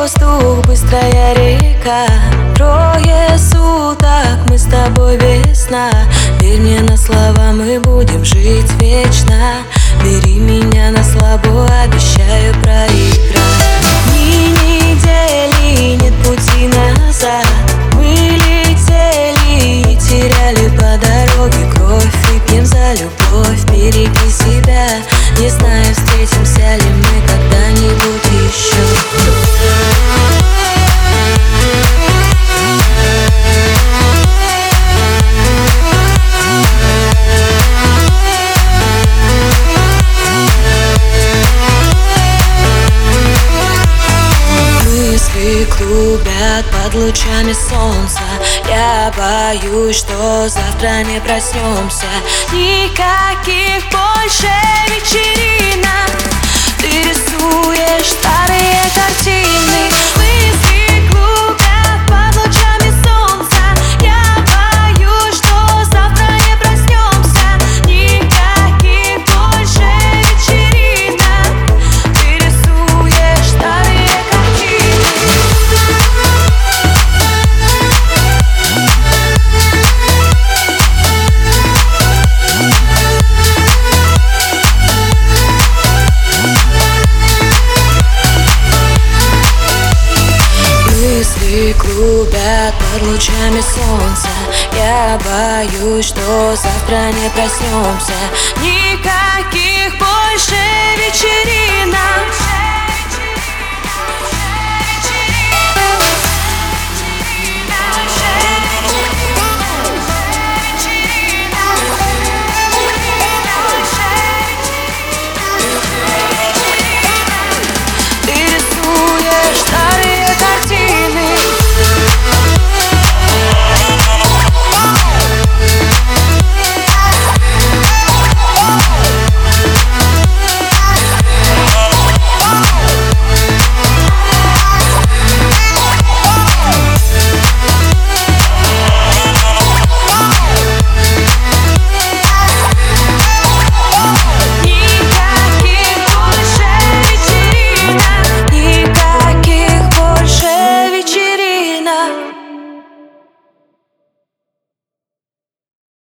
воздух, быстрая река. Трое суток, мы с тобой весна. Верь мне на слова, мы будем жить вечно. Бери меня на слабо, обещаю проиграть. Ни недели, нет пути назад. Мы летели и теряли по дороге кровь. Выпьем за любовь, береги себя. Не знаю, встретимся ли мы когда-нибудь еще. Клубят под лучами солнца. Я боюсь, что завтра не проснемся. Никаких больше вечеринок. Ты рисуешь старые картины. Мысли клубят под лучами солнца. Я боюсь, что завтра не проснемся. Никаких больше вечеринок. Ты рисуешь старые картины. Мысли клубят под лучами солнца. Я боюсь, что завтра не проснемся. Никаких больше вечеринок.